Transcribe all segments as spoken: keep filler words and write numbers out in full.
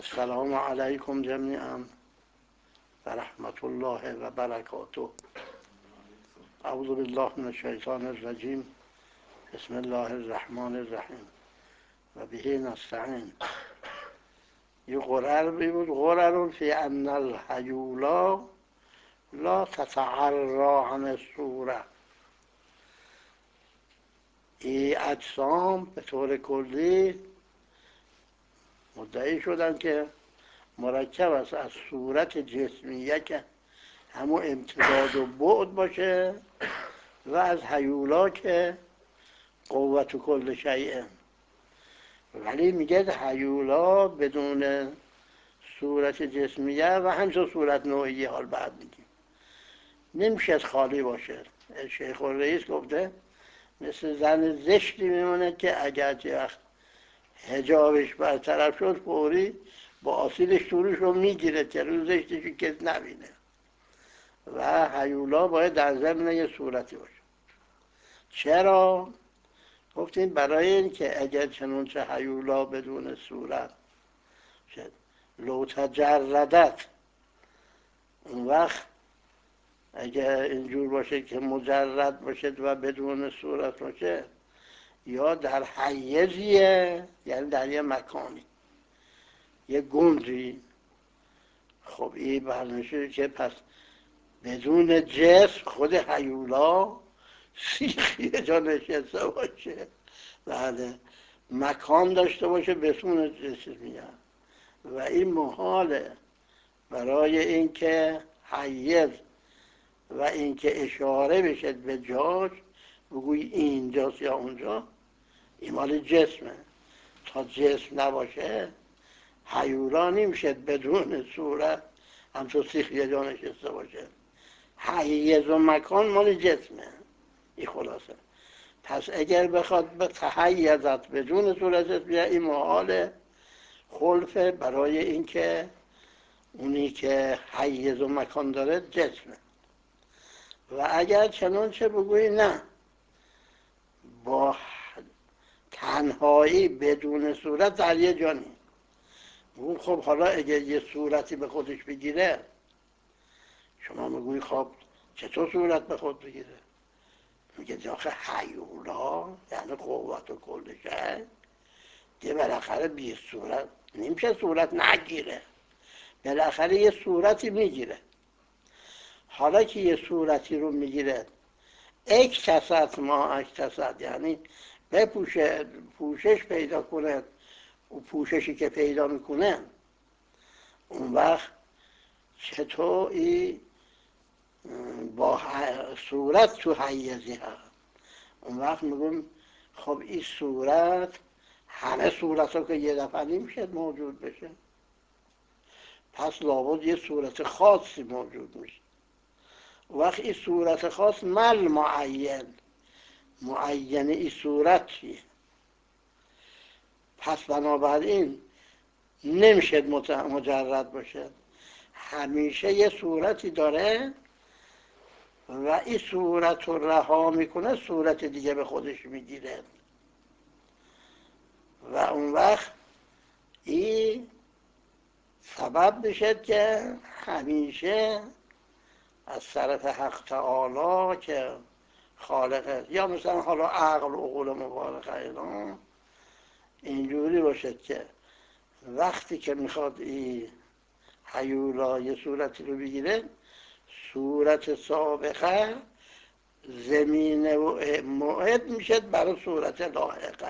السلام علیکم جمیعا و رحمت الله و برکاته. اعوذ بالله من الشیطان الرجیم. بسم الله الرحمن الرحیم و به نستعین. یه قرار بود، قرار فی ان الحیولا لا تتعرا عن الصوره. این اجسام به طور کلی مدعی شدن که مرکب است از صورت جسمیه که همون امتداد و بعد باشه و از هیولا که قوت و کل شیء. ولی میگه هیولا بدون صورت جسمیه و همچون صورت نوعیه. حال بعد میگیم نمیشه خالی باشه. شیخ الرئیس گفته مثل زن زشتی میمونه که اگر چه وقت حجابش برطرف شد فوری با آسیلش طورش رو میگیره که روز زشتش کس نبینه. و هیولا باید در ضمن یه صورتی باشه. چرا؟ گفتیم برای این که اگر چنانچه هیولا بدون صورت شد لو تجردت، اون وقت اگر اینجور باشه که مجرد باشه و بدون صورت باشه یا در حیزیه، یعنی در یه مکانی یه گنجی، خب این برنشه که پس بدون جسم خود هیولا سیخ یه جا نشسته باشه، بله مکان داشته باشه بدون جسم میگن و این محاله. برای اینکه حیز و اینکه اشاره بشه به جاش بگوی اینجاست یا اونجا، این مال جسمه. تا جسم نباشه هیولا نمیشه بدون صورت همچون سیخ یه جا نشسته باشه. حیز و مکان مال جسمه. این خلاصه. پس اگر بخواد به تحیزت بدون صورت بیه این محاله خلفه، برای اینکه اونی که حیز و مکان داره جسمه. و اگر چنانچه بگویی نه با تنهایی بدون صورت در یه جا نیست، اون خب حالا اگر یه صورتی به خودش بگیره، شما میگویی خب چطور صورت به خود بگیره؟ میگه آخه هیولا یعنی قوت و کل شیء که بالاخره بی صورت نمیشه صورت نگیره، بالاخره یه صورتی میگیره. حالا که یه صورتی رو میگیره اکتسد ما اکتسد، یعنی بپوشه، پوشش پیدا کنه، و پوششی که پیدا میکنه اون وقت چطور این با صورت تو حیزی هست. اون وقت میگم خب این صورت همه صورت ها که یه دفعه نمیشه موجود بشه، پس لابد یه صورت خاصی موجود میشه. وقت این صورت خاص مل معین، معین این صورت چیه؟ پس بنابراین نمیشه مجرد باشه، همیشه یه صورتی داره و این صورت رو رها میکنه صورت دیگه به خودش میگیره و اون وقت این سبب میشه که همیشه از طرف حق تعالی که خالقه، یا مثلا حالا عقل و عقول مبارکه اینا اینجوری باشه که وقتی که میخواد این هیولا یه صورتی رو بگیره، صورت سابقه زمینه و موعد میشه برای صورت لاحقه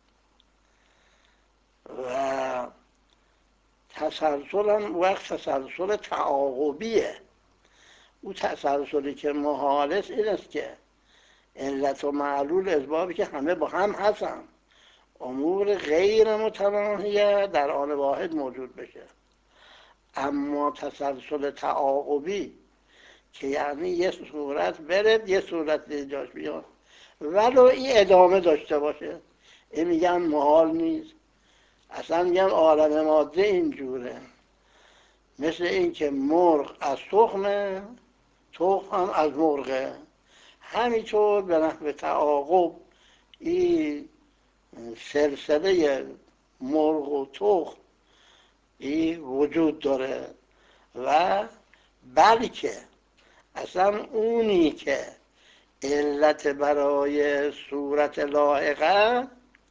و تسلسل هم وقت تسلسل تعاقبیه. او تسلسلی که محال است این است که علت و معلول اسبابی که همه با هم هستن، امور غیر متناهیه در آن واحد موجود بشه. اما تسلسل تعاقبی که یعنی یه صورت بره یه صورت دیگه جاش بیاد ولو این ادامه داشته باشه، این میگن محال نیست. اصلا میگن عالم ماده اینجوره، مثل این که مرغ از تخمه، تخم هم از مرغه. همینطور به نحو تعاقب این سلسله مرغ و تخم این وجود داره و بلکه اصلا اونی که علت برای صورت لاحقه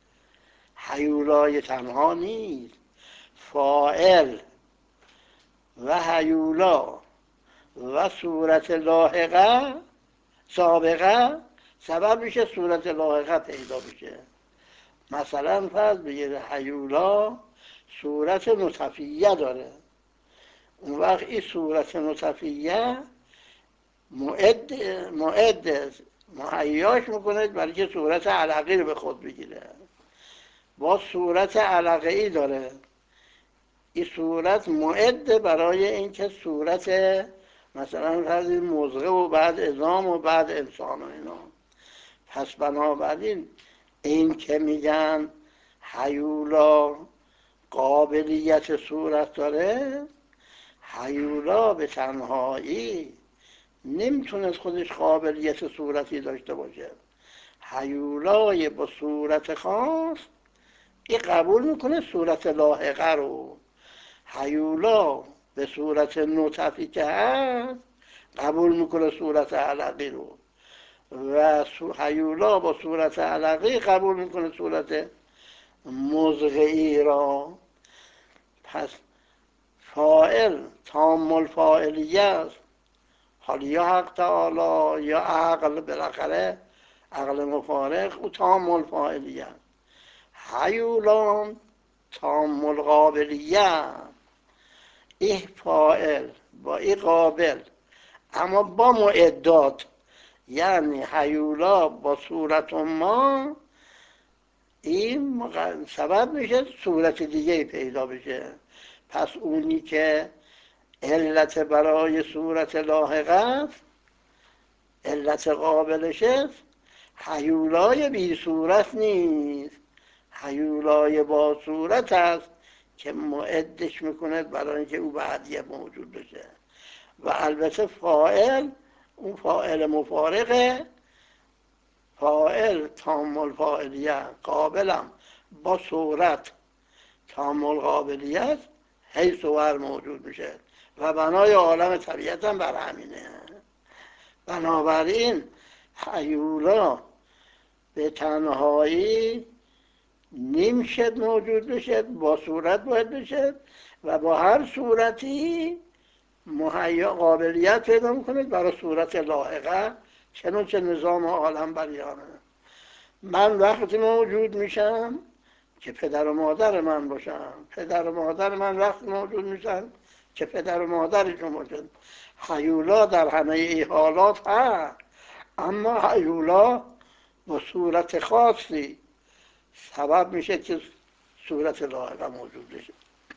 هیولای تنها نیست، فاعل و هیولا و صورت لاحقه سابقه سبب میشه صورت لاحقه پیدا بشه. مثلا فرض بگیره هیولا صورت نطفیه داره، اون وقت این صورت نطفیه معد معد مهیاش میکنه برای که صورت علقی رو به خود بگیره. با صورت علقه ای داره، این صورت معد برای اینکه صورت مثلا فرض مزغه و بعد عظام و بعد انسان و اینا. پس بنابراین این که میگن هیولا قابلیت صورت داره، هیولا به تنهایی نمیتونه خودش قابلیت صورتی داشته باشه. هیولای با صورت خاص این قبول میکنه صورت لاحقه رو. هیولا به صورت نطفی که هست قبول میکنه صورت علقی رو و هیولا با صورت علقی قبول میکنه صورت مزغه‌ای را. پس فاعل تام الفاعلیه است، حالا یا حق تعالی یا عقل، بالاخره عقل مفارق او تام الفاعلیه، هیولا تام القابلیه. این فاعل با این قابل اما با معدات، یعنی هیولا با صورت ما این سبب میشه صورت دیگه پیدا بشه. پس اونی که علت برای صورت لاحقه است، علت قابلش است، هیولای بی صورت نیست، هیولای با صورت است که معدش میکنه برای اینکه او بعدیه موجود بشه. و البته فاعل، اون فاعل مفارقه، فاعل تام الفاعلیه، قابلم با صورت تام القابلیت حیث و ور موجود میشه و بنای عالم طبیعت هم بر همینه. بنابراین هیولا به تنهایی نمیشه موجود بشه، با صورت باید بشه و با هر صورتی مهیا قابلیت پیدا میکنه برای صورت لاحقه، چنانچه نظام عالم بیانه. من وقتی موجود میشم که پدر و مادر من باشم، پدر و مادر من وقتی موجود میشن که پدر و مادرشون باشن. هیولا در همه ای حالات هست، اما هیولا با صورت خاصی سبب میشه که صورت لاحقه موجود بشه.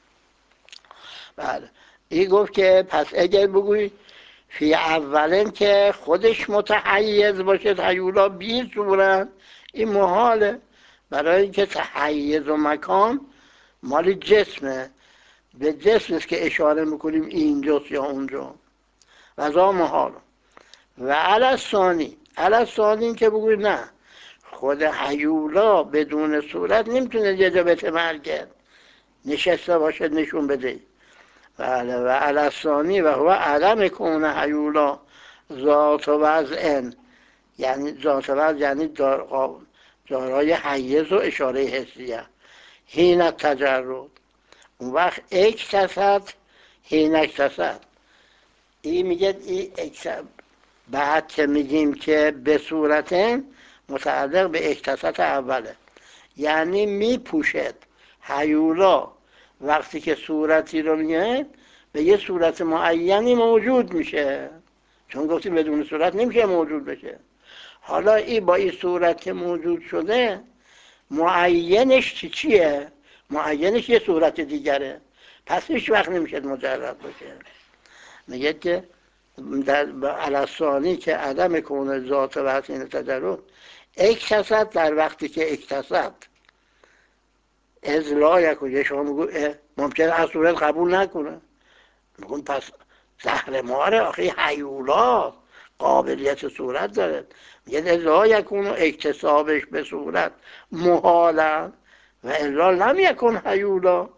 بله، این گفت که پس اگر بگوی فی اولین که خودش متحیز باشه هیولا بی صورت، این محاله، برای اینکه تحیز و مکان مال جسمه، به جسم است که اشاره میکنیم اینجاست یا اونجا، وضا محال. و علی ثانی، علی ثانی این که بگوی نه، خود هیولا بدون صورت نمیتونه یه جا بتمرگه نشسته باشه نشون بده. بله، و علی ثانی و هو عدم کون هیولا ذات وضع، یعنی ذات وضع یعنی دارای حیز و اشاره حسیه. حین التجرد، اون وقت اکتسد، حین اکتسد، این میگه این اکتسد بعد که میگیم که به صورت متعلق به اکتسد اوله، یعنی میپوشد. هیولا وقتی که صورتی رو میگه به یه صورت معینی موجود میشه، چون گفتی بدون صورت نمیشه موجود بشه. حالا این با این صورت که موجود شده معینش چی چیه؟ معینش یه صورت دیگره، پس هیچ وقت نمیشه مجرد باشه. میگه که در علثانی که عدم کون ذات و حسین تجرد اکتسد، در وقتی که اکتسد از لا یکون، شما میگو ممکنه از صورت قبول نکنه، میگون پس زهر ماره، آخه هیولا قابلیت صورت داره. میگه لا یکون اکتسابش به صورت محالا و الا لم یکن هیولا،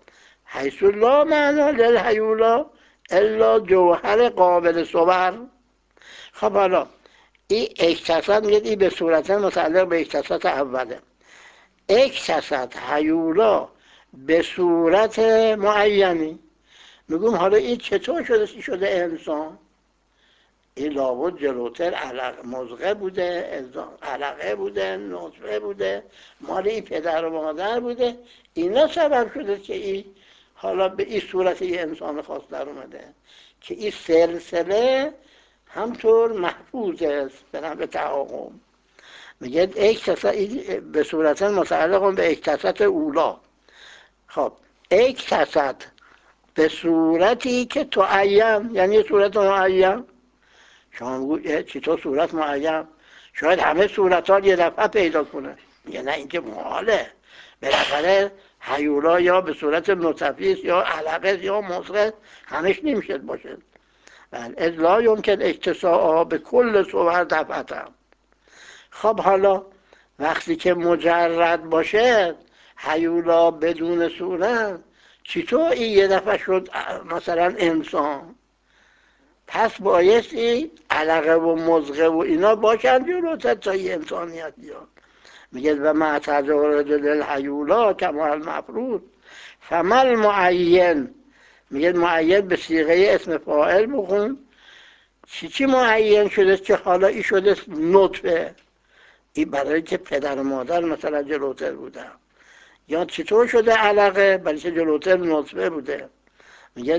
حیث لا معنا للهیولا الا جوهر قابل صور. خب حالا این اکتساب میگه این به صورت متعلق به اکتساب اوله. اکتساب هیولا به صورت معینی، میگم حالا این چطور شده شده انسان؟ این لابد جلوتر علق مزغه بوده، علقه بوده، نطفه بوده، مال این پدر و مادر بوده، اینا سبب شده که این حالا به این صورت یه انسان خاص در اومده که این سلسله همطور محفوظ است به تعاقب. میگه اکتساب به صورت متعلق به اکتساب اولا. خب اکتساب به صورتی که تعین، یعنی صورت معین. شما میگو چطور صورت معین؟ شاید همه صورت ها یه دفعه پیدا کنه. میگه نه، این که محاله. بالاخره هیولا یا به صورت نطفی یا علقه یا مصغه همش نمیشه باشه. از لا یمکن اکتساء به کل صور دفعتا. خب حالا وقتی که مجرد باشه هیولا بدون صورت، چطور این یه دفعه شد مثلا انسان؟ پس بایستی علقه و مزغه و اینا باشن جلوتر تا یه انسانیت بیاد. میگه و مع تجارد للهیولا کما المفروض فمل معین. میگه معین به صیغه اسم فاعل بخون. چی چی معین شده که حالا ای شده نطفه؟ این برای که پدر و مادر مثلا جلوتر بودن. یا چطور شده علقه؟ برای که جلوتر نطفه بوده. میگه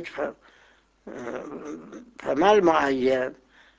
فمل معین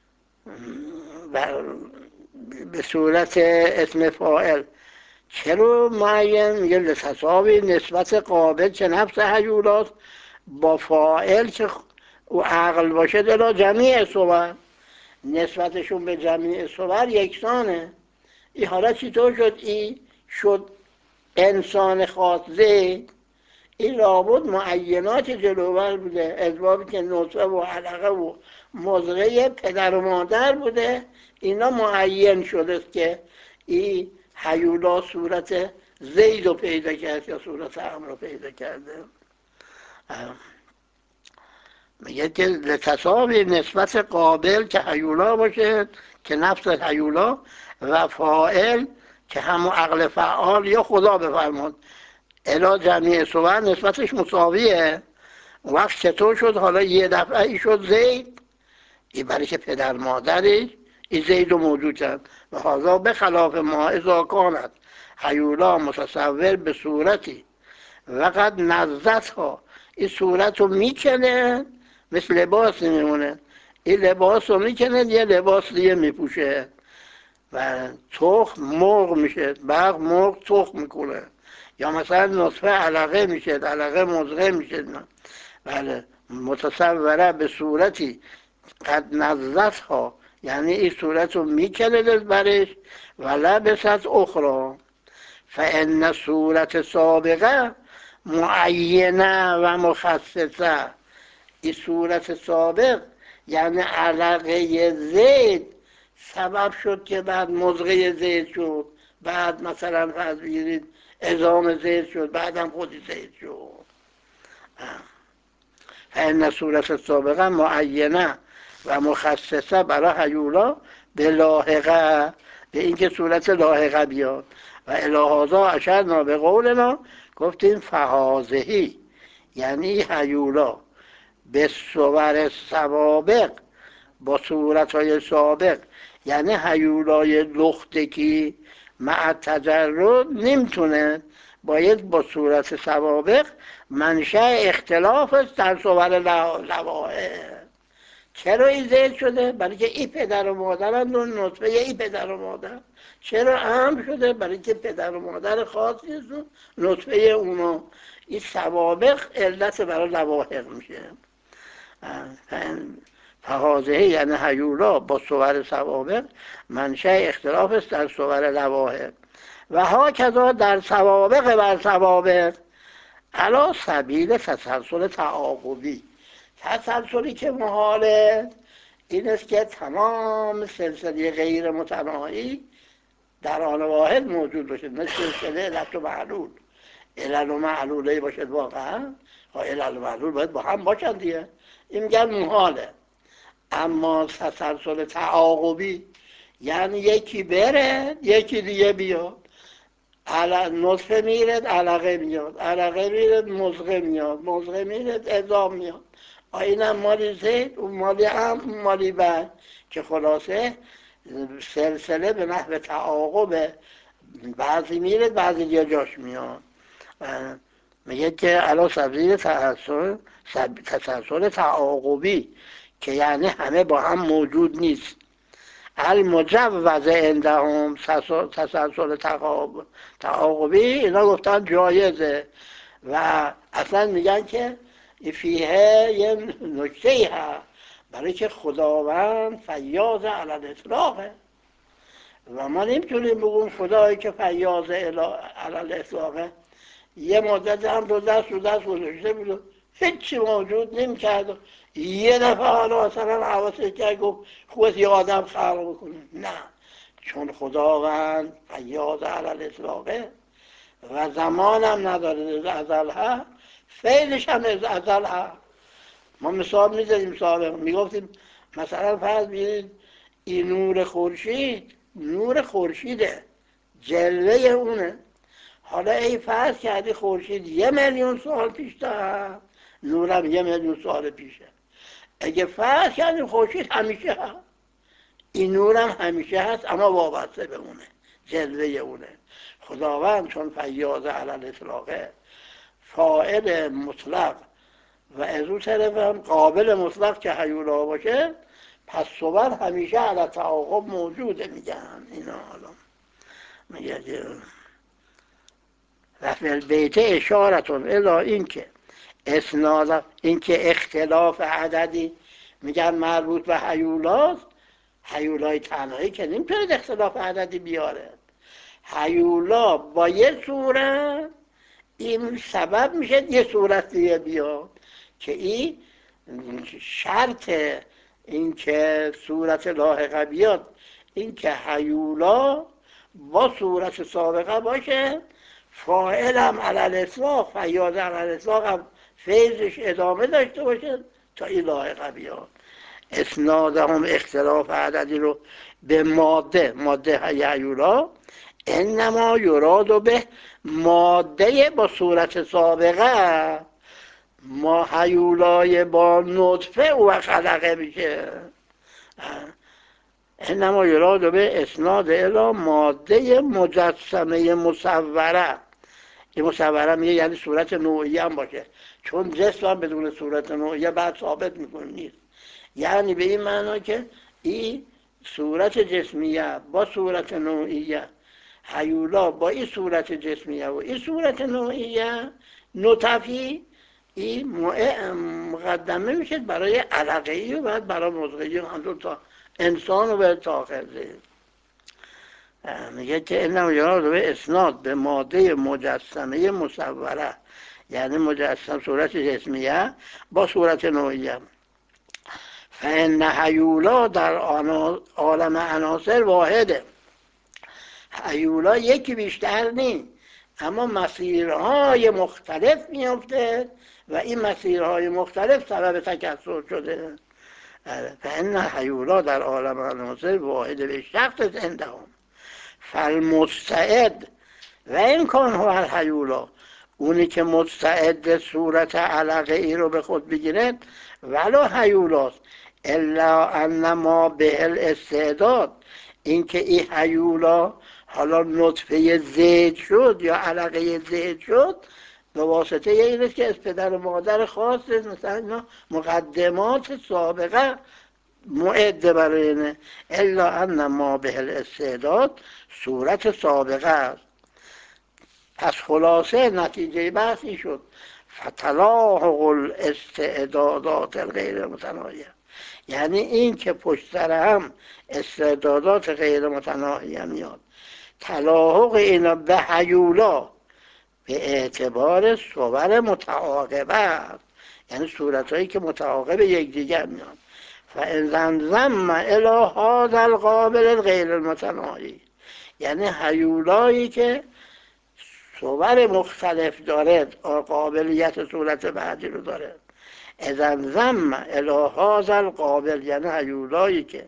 به صورت اسم فاعل. چرا معین؟ میگه لتصاوی نسبت قابل که نفس هیولاست با فاعل که او عقل باشه دلا جمیع صور، نسبتشون به جمیع صور یکسانه. این حالا چطور شد این شد انسان خاص زید؟ این لابد معینات جلوبر بوده، اسبابی که نطفه و علقه و مزغه پدر و مادر بوده، اینا معین شده که این هیولا صورت زید رو پیدا کرد یا صورت عمرو رو پیدا کرده. میگه که لتصاوی نسبت قابل که هیولا باشه که نفس هیولا و فاعل که همون عقل فعال یا خدا بفرماد الا جمعی صور نسبتش مساویه. وقت چطور شد حالا یه دفعه ای شد زید؟ این برای که پدر مادرش این زید رو موجود کرد. و حاضر به خلاف ما اذا کانت هیولا متصور به صورتی وقت نزدت ها این صورت رو میکنه، مثل لباس میمونه، این لباس رو میکنه یه لباس دیگه میپوشه و تخم مرغ میشه، برق مرغ تخم میکنه، یا مثلا نطفه علقه میشه، علقه مزغه میشه. بله متصوره به صورتی قد نزدت ها، یعنی این صورت رو میکنه برش و لبست اخرى فان صورت سابقه معینه و مخصصه. این صورت سابق یعنی علقه زید سبب شد که بعد مزغه زید شد، بعد مثلا فرض بگیرید عظام زید شد، بعدم خودی زید شد. فإن صورت سابقه معینه و مخصصه برای هیولا به لاحقه، به اینکه صورت لاحقه بیاد. و الهازا اشرنا به قولنا گفتیم فهازهی، یعنی هیولا به صور سوابق با صورت های سابق، یعنی هیولای لختکی مع تجرد نمیتونه، باید با صورت سوابق منشأ اختلاف است در صور لواحق. چرا این زید شده؟ برای که این پدر و مادرن و نطفه این پدر و مادر. چرا عام شده؟ برای که پدر و مادر خاصی است و نطفه اونا. این سوابق علت برای لواحق میشه. فهازهی یعنی هیولا با صور سوابق منشأ اختلاف است در صور لواحق. و ها کذا در سوابق بر سوابق علا سبیل تسلسل تعاقبی. تسلسلی که محاله این است که تمام سلسله غیر متناهی در آن واحد موجود باشد، مثل سلسله علت و معلول. علل و معلوله باشد واقعا، علل و معلول باید با هم باشن دیگه، این میگن محاله. اما تسلسل تعاقبی یعنی یکی بره یکی دیگه بیاد، نطفه میرد علقه میاد، علقه میرد مضغه میاد، مضغه میرد عظام میاد، اینم مالی زید اون مالی هم اون مالی بعد، که خلاصه سلسله به نحو تعاقب، بعضی میره بعضی دیگه جاش میاد. میگه که علا سبزیر تسلسل تسلسل تعاقبی که یعنی همه با هم موجود نیست. المجوز عندهم تسلسل تعاقبی، اینا گفتن جایزه و اصلا میگن که فیه یه نکته ای هست، برای که خداوند فیاض علی الاطلاقه و ما نمیتونیم بگیم خدایی که فیاض علی الاطلاقه یه مدت هم دو دست دو دست گذاشته بود هیچی موجود نمیکرد، یه دفعه حالا مثلا حواسش کرد گفت خود یه آدم خلق بکنه. نه، چون خداوند فیاض علی الاطلاقه و زمان هم نداره، از ازل ها فعلش هم از ازل ها. ما مثال میزدیم سابق میگفتیم مثلا فرض بگیرید این نور خورشید، نور خورشیده، جلوه اونه. حالا ای فرض کردی خورشید یه میلیون سال پیش داره، نورم یه میلیون سال پیشه. اگه فرض کردیم خورشید همیشه هست، این نورم همیشه هست اما وابسته به اونه، جلوه اونه. خداوند چون فیاض علی الاطلاقه، فاعل مطلق و از اون طرف هم قابل مطلق که هیولا باشه، پس صور همیشه علی تعاقب موجوده. میگن اینا حالا میگه که و فی البیت اشارتون الا اینکه اسناد اینکه اختلاف عددی میگن مربوط به هیولاست. هیولای تنهایی که نمیتونه اختلاف عددی بیاره، هیولا با یه صورت این سبب میشه یه صورت دیگه بیاد، که این شرط این که صورت لاحقه بیاد این که هیولا با صورت سابقه باشه، فاعل هم علی الاطلاق، فیاض علی الاطلاق هم فیضش ادامه داشته باشه تا این لاحقه بیاد. اسناد هم اختلاف عددی رو به ماده ماده هیولا انما یراد به ماده با صورت سابقه، ما هیولای با نطفه و خلقه میشه. انما یراد به اسناد الی ماده مجسمه مصوره. این مصوره میگه یعنی صورت نوعی هم باشه، چون جسم هم بدون صورت نوعی بعد ثابت میکنه نیست. یعنی به این معنا که این صورت جسمیه با صورت نوعیه، هیولا با این صورت جسمیه و این صورت نوعیه نطفی، این مقدمه میشه برای علقه‌ای و بعد برای مضغه‌ای، همطور تا انسان و به تا آخر زید. میگه که اینم یاد به اسناد به ماده مجسمه مصوره، یعنی مجسم صورت جسمیه با صورت نوعیه. فإن هیولا در عالم عناصر واحده، هیولا یکی بیشتر نیست اما مسیرهای مختلف میفته و این مسیرهای مختلف سبب تکثر شده. فإن هیولا در عالم عناصر واحده به شخص عندهم فالمستعد و این کن هو الهیولا، اونی که مستعد صورت علقه ای رو به خود بگیره ولو هیولاست، الا انما به الاستعداد، اینکه این هیولا حالا نطفه زید شد یا علقه زید شد به واسطه اینه که از پدر و مادر خاص، مثلا مقدمات سابقه معده برای اینه. الا انما به الاستعداد صورت سابقه است. پس خلاصه نتیجه بحثی شد فتلاحق الاستعدادات الغیر متناهیه، یعنی این که پشت سر هم استعدادات غیر متناهیه میاد، تلاحق اینا به هیولا به اعتبار صور متعاقبه است، یعنی صورتهایی که متعاقب یکدیگر میاد. فإن ضم الی هذا القابل غیر المتناهی، یعنی هیولایی که صور مختلف داره، قابلیت صورت بعدی رو داره. اذن زم الی هذا القابل، یعنی هیولایی که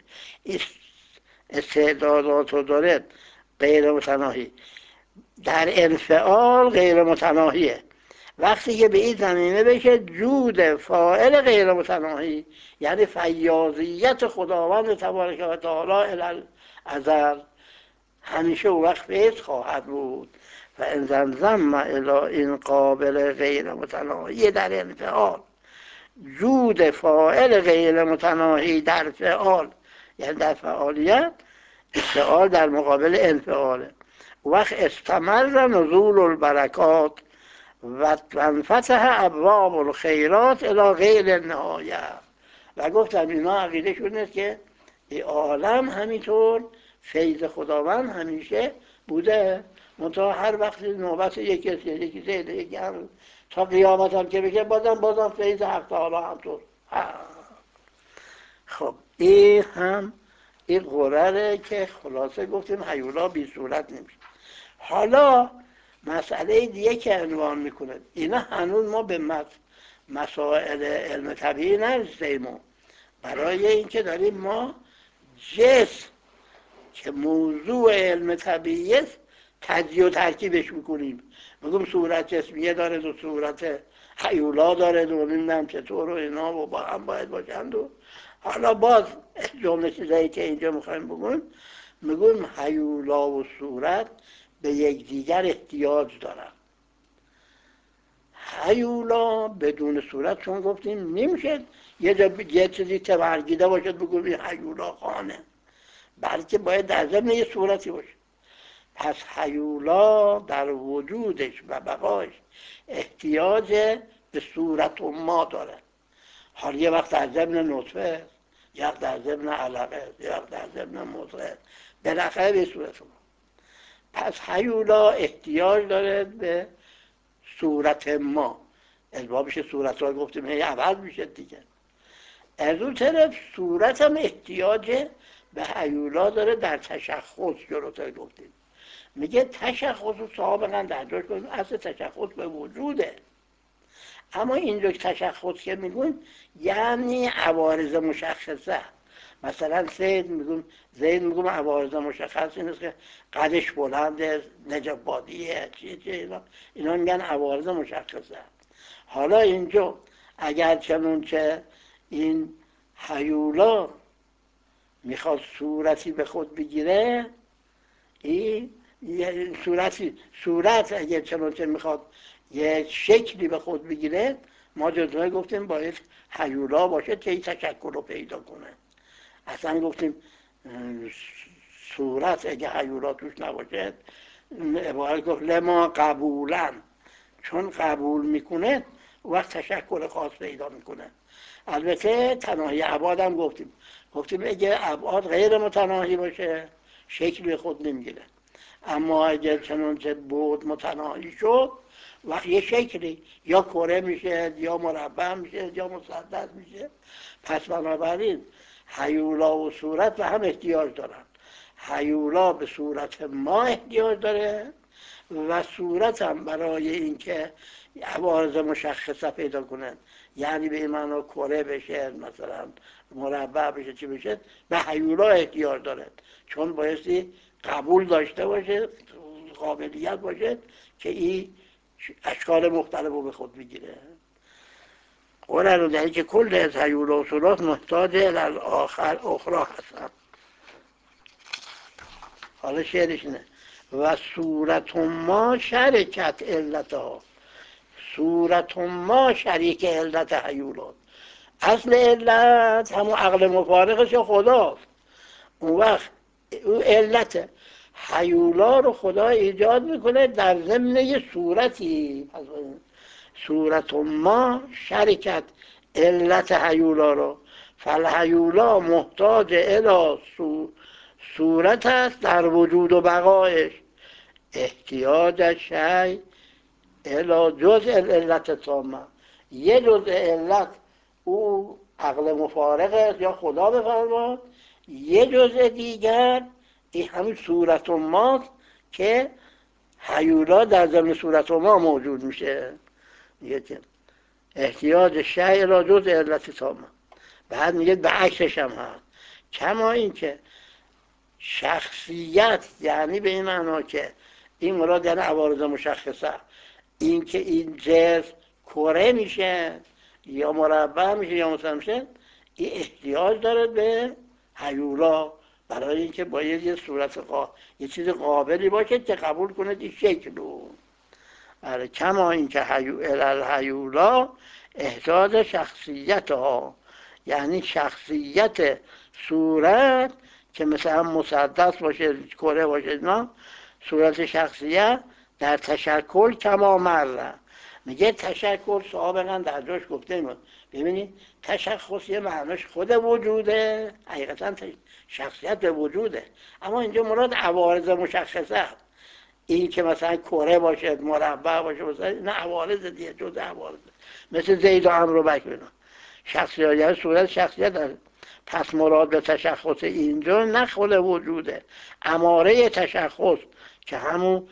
استعدادات رو داره غیر متناهی، در انفعال غیر متناهیه. وقتی که به این زمینه بشه جود فاعل غیر متناهی، یعنی فیاضیت خداوند تبارک و تعالی الی الازل، همیشه او وقت فیض خواهد بود. و ان زمزم الی این قابل غیر متناهی در انفعال، جود فاعل غیر متناهی در فعال، یعنی در فعالیت، فعال در مقابل انفعاله. وقت استمر نزول البرکات و تنفتح ابواب الخیرات الی غیر نهایه. و گفتم اینا عقیده شده که این عالم همینطور فیض خداوند همیشه بوده، منتها هر وقت نوبت یکی است، یکی زید یکی هم تا قیامت هم که بگه بازم بازم فیض حق تعالی همطور. خب این هم این قرره که خلاصه گفتیم هیولا بی صورت نمیشه. حالا مسئله دیگه که عنوان میکنه، اینا هنوز ما به مسائل علم طبیعی نرسیدیم، برای اینکه داریم ما جسم که موضوع علم طبیعی است تجزیه و ترکیبش میکنیم، میگم صورت جسمیه داره و صورت هیولا داره و نمیدونم چطور و اینا و با هم باید باشند. و حالا باز جمله چیزایی که اینجا میخوایم بگم، میگم هیولا و صورت به یکدیگر احتیاج دارن. هیولا بدون صورت چون گفتیم نمیشه یه جا یه چیزی تبرگیده باشد بگم این هیولا خانه، بلکه باید در ضمن یه صورتی باشه. پس هیولا در وجودش و بقایش احتیاج به صورت و ما داره. حالا یه وقت در ضمن نطفه، یه وقت در ضمن علقه، یه وقت در ضمن مضغه، بالاخره به صورت ما. پس هیولا احتیاج داره به صورت ما. البابش صورت ها گفتیم هی عوض میشه دیگه. از اون طرف صورت هم احتیاج به هیولا داره در تشخص. جلوتر گفتیم میگه تشخص و سابقا در جاش کنیم اصل تشخص به وجوده، اما اینجا تشخص که میگون یعنی عوارض مشخصه. مثلا زید میگم زید میگم عوارض مشخص این است که قدش بلنده، نجف بادیه، چیه چیه اینا اینا میگن عوارض مشخصه. حالا اینجا اگر چنون که این هیولا میخواد صورتی به خود بگیره، این یه صورتی صورت اگر چنون که میخواد یه شکلی به خود بگیره، ما جزوه گفتیم باید هیولا باشه که این تشکل رو پیدا کنه. اصلا گفتیم صورت اگه هیولا توش نباشه، عبارت گفت لما قبولا، چون قبول میکنه وقت تشکل خاص پیدا میکنه. البته تناهی ابعاد هم گفتیم گفتیم اگه ابعاد غیر متناهی باشه شکل خود نمیگیره، اما اگر چنان که بعد متناهی شد وقت یه شکلی یا کره میشه یا مربع میشه یا مسدس میشه. پس بنابراین هیولا و صورت به هم احتیاج دارن. هیولا به صورت ما احتیاج داره و صورت هم برای اینکه عوارض مشخصه پیدا کنن، یعنی به این معنا کره بشه، مثلا مربع بشه، چی بشه، به هیولا احتیاج داره، چون بایستی قبول داشته باشه، قابلیت باشه که این اشکال مختلف رو به خود بگیره. قوله رو دهی که کل از هیولا و صورت محتاج الاخر اخرى هستن. حالا شعرش نه و صورت ما شرکت علتها، صورت ما شریک علت هیولات. اصل علت همون عقل مفارقش خداست. اون وقت اون علت هیولا رو خدا ایجاد میکنه در ضمن یه صورتی. صورت ما شرکت علت هیولا رو، فالهیولا محتاج الی صورت است در وجود و بقایش، احتیاج شی الی جزء علت تامه. یه جزء علت او عقل مفارق است یا خدا بفرماد، یه جزء دیگر این همین صورت ماست که هیولا در ضمن صورت ما موجود میشه. میگه که احتیاج شیء را جز علت تامه. بعد میگه به عکسش هم هست، کما این که شخصیت، یعنی به این معنا که این مراد یعنی عوارض مشخصه، این که این جنس کره میشه یا مربع میشه یا مثلا میشه، این احتیاج داره به هیولا برای اینکه باید یه صورت قا... یه چیز قابلی باشه که قبول کنه این شکل رو. برای کما این که الهیولا احتیاج شخصیت ها، یعنی شخصیت صورت که مثلا مسدس باشه، کره باشه، اینا صورت شخصیت در تشکل کما مره. میگه تشکل سابقا در جاش گفته ما ببینید تشخص یه معناش خود وجوده، حقیقتا شخصیت به وجوده، اما اینجا مراد عوارض مشخصه، این که مثلا کره باشه، مربع باشه، مثلا نه عوارض دیگه، جز عوارض، مثل زید و عمرو و بکر. شخصیت یعنی صورت شخصیت هست. پس مراد به تشخص اینجا نه خود وجوده، اماره تشخص که همون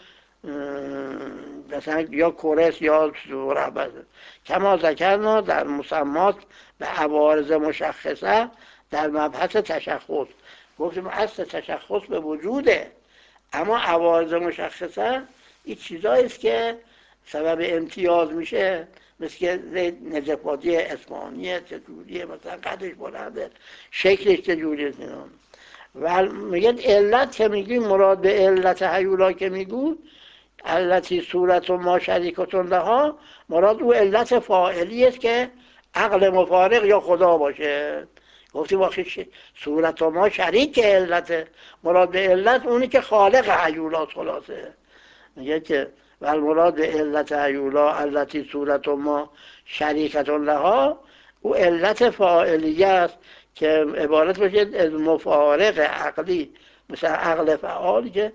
مثلا یا کره یا مربع. کما ذکرنا در مسمات به عوارض مشخصه در مبحث تشخص گفتیم اصل تشخص به وجوده، اما عوارض مشخصه این چیزایی است که سبب امتیاز میشه، مثل که نجفاتی اسمانیه چجوریه، مثلا قدش بلنده، شکلش چجوریه. و میگه علت که میگیم مراد به علت هیولا که میگو علتی صورت و ما شریکتون لها، مراد او علت فاعلی است که عقل مفارق یا خدا باشه. گفتیم واقعی صورت و ما شریک علت، مراد به علت اونی که خالق هیولا خلاصه. میگه که و مراد به علت هیولا علتی صورت و ما شریکتون لها، او علت فاعلیه است که عبارت باشه از مفارق عقلی، مثل عقل فعال که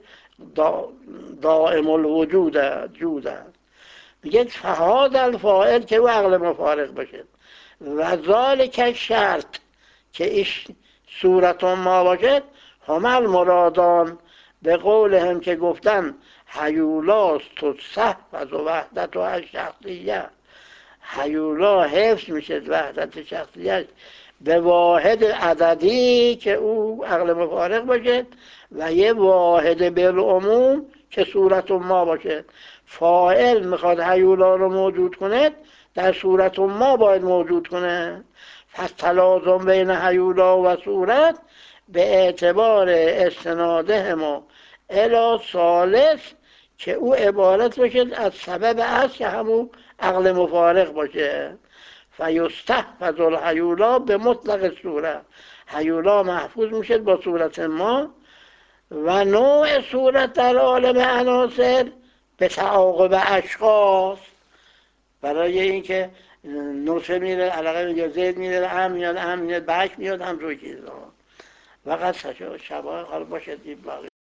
دائم الوجود جوده. میگه فهاد الفاعل که او عقل مفارق باشه، و ذالک شرط که ایش صورت ما باشد، هم المرادان به قول هم که گفتن هیولاست تو صحبت و وحدت و الشخصیه، هیولا حفظ میشه وحدت شخصیت به واحد عددی که او عقل مفارق باشه و یه واحد بالعموم که صورت ما باشه. فاعل میخواد هیولا رو موجود کنه، در صورت ما باید موجود کنه. پس تلازم بین هیولا و صورت به اعتبار استناده ما الی ثالث که او عبارت باشه از سبب اصل که همون عقل مفارق باشه. فیستحفظ الهیولا به مطلق صورت، هیولا محفوظ میشه با صورت ما. و نوع صورت در عالم عناصر به تعاقب اشخاص، برای اینکه نوشه میره علاقه میگه زید میره هم میاد هم میاد بک میاد هم روی چیزا. وقت شبای حال باشد این باقی